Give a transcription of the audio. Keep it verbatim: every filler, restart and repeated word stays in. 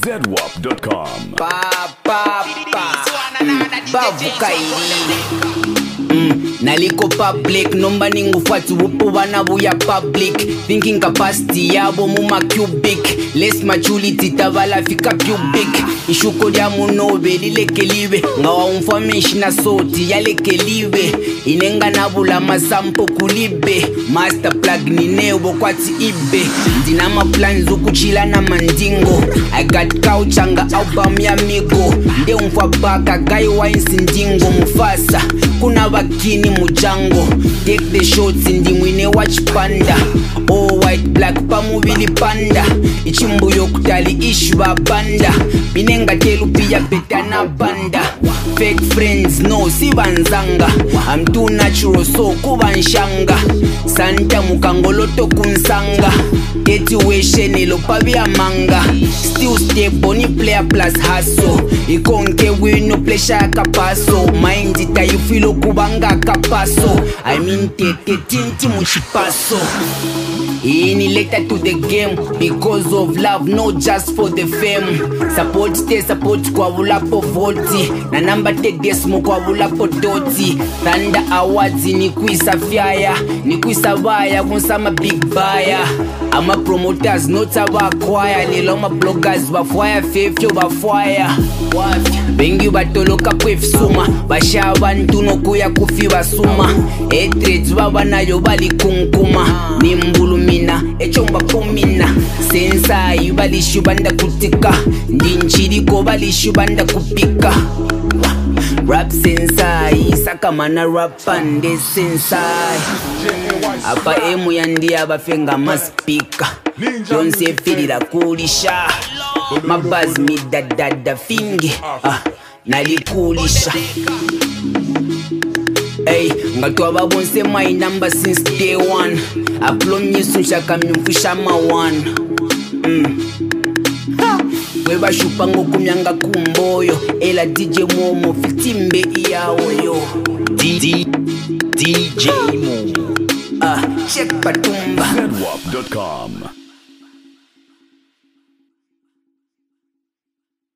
zedwap dot com. Pa pa pa Bavu kaili Mm, naliko public nomba ningufati wupo wana buya public thinking capacity yabo muma cubic less maturity tavala fika pubic ishuko lya munobe lilekeliwe ngawa information asoti yalekeliwe inenga nabula masampo kulibe master plug ninewo kwati ibe ndina ma plans ukuchila na mandingo I got couchanga album ya migo nde umfa baka guy wines ndingo mufasa kuna bakini mujango take the shots ndi mwine watch panda all white black pamubili panda ichimbu yokutali ishba banda binenga telu pia betana banda fake friends no sibanzanga I'm too natural so kubanshanga santa mukangoloto kunsanga situation ilo pabia manga still stable ni player plus hustle ikonke wino pleasure kapaso mind ita you feel kubanga kapaso I mean tete tinti muchipaso ini later to the game because of love not just for the fame support stay support kwa vulapo voti na number tegesmo kwa vulapo doti Thunder Awards ni kuisa fyaya ni kuisa baya kunsama big buyer ama promoters not abakwaya lelo ma bloggers bafwaya fefyo bafwaya bengi batoloka kwefsuma bashabantu no kuya kufi basuma etreds baba nayo bali kunkuma nimbulumina echomba kumina sensa ibalishu banda kutika ndinchiriko balishu banda kupika rap sensai sakamana rap ande sensai apa emu yandi abafenga maspika Jonse filira kulisha mabaz midadada fingi ah, nalikulisha Hey, ngatwa babonse my number since day one aplomye sunshaka mnyumfisha ma one mm. Weba shupa ngokumyanga kumboyo ela D J Momo fitimbe iyawo yo D J Momo ah, check patumba zedwap dot com.